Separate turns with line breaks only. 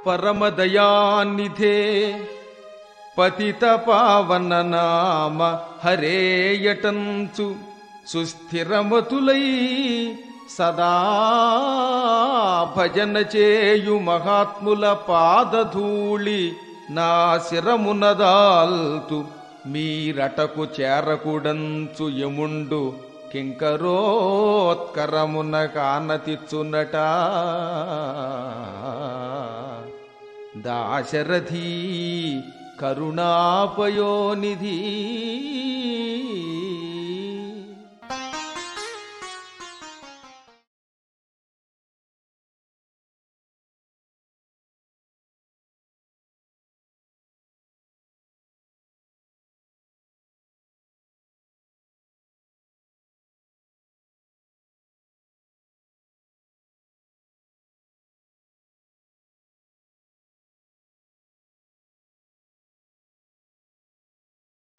పరమదయానిధే పతిత పావన నామ హరేయటంచు సుస్థిరమతులై సదా భజన చేయు మహాత్ముల పాదధూళి నా శిరమునదాల్తు మీరటకు చేరకుడంచు యముండు కింకరోత్కరమున కానతిచ్చునట. దాశరథీ కరుణాపయోనిధి